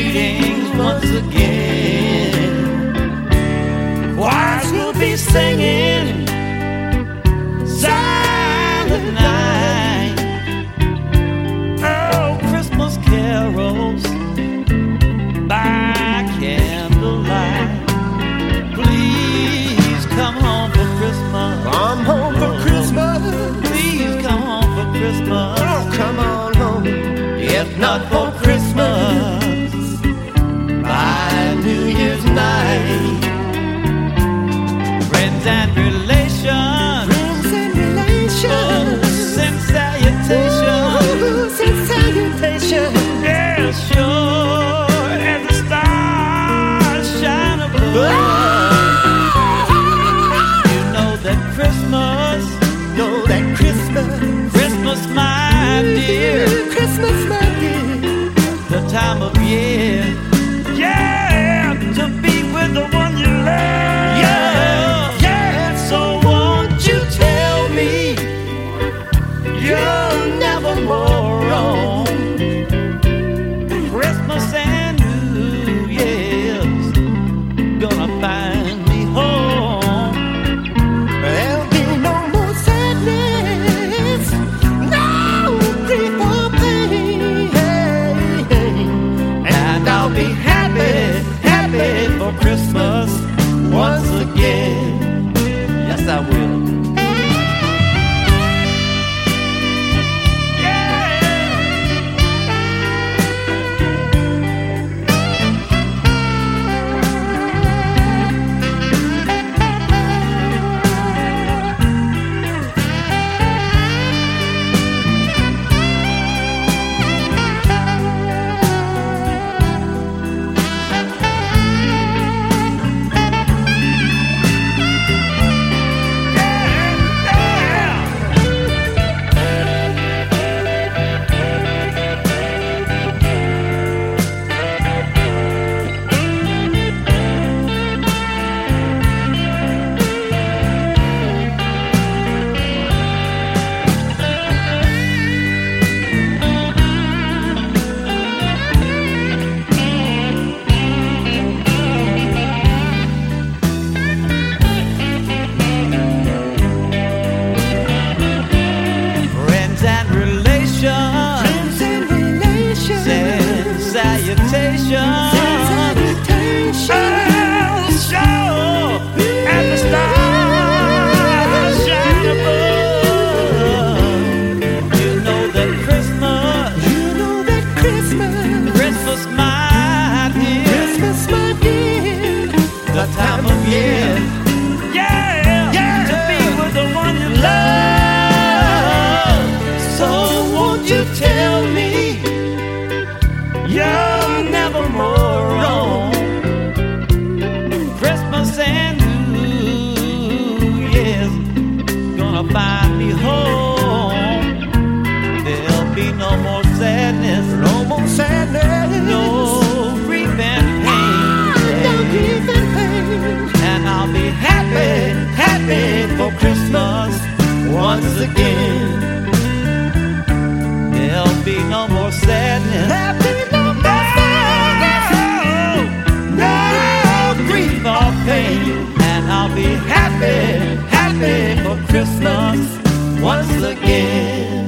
greetings once again. Choirs will be singing silent night. Oh, Christmas carols by candlelight. Please come home for Christmas. Come home for Christmas. Please come home for Christmas. Oh, come on home. If not for Christmas, by New Year's night. Friends and relations, Friends and relations. oh, send salutations. Oh, send salutations. Yeah, sure as the stars shine above. You know that Christmas, Christmas, my dear, Christmas, my dear, the time of year, yeah, to be with the one you love. Yeah, yeah. So won't you tell me you're never more wrong? Christmas and New Year's gonna find me home. there'll be no more sadness, no grief or pain, And I'll be happy, happy for Christmas once again. Yes, I will. Friends and relations, friends and relations, send salutations. salutations. Oh, sure as the stars shine above. You know that Christmas, You know that Christmas, my dear, Christmas, my dear, the time of year, yeah, Yeah. to be with the one you love. So won't you tell me you're never more wrong? Christmas and New Year's gonna find me home. There'll be no more sadness, no more sadness, no grief and pain. no grief and pain. And I'll be happy, happy for Christmas once again. There'll be no more sadness, Happy no more sadness, no grief or pain. And I'll be happy, happy for Christmas once again.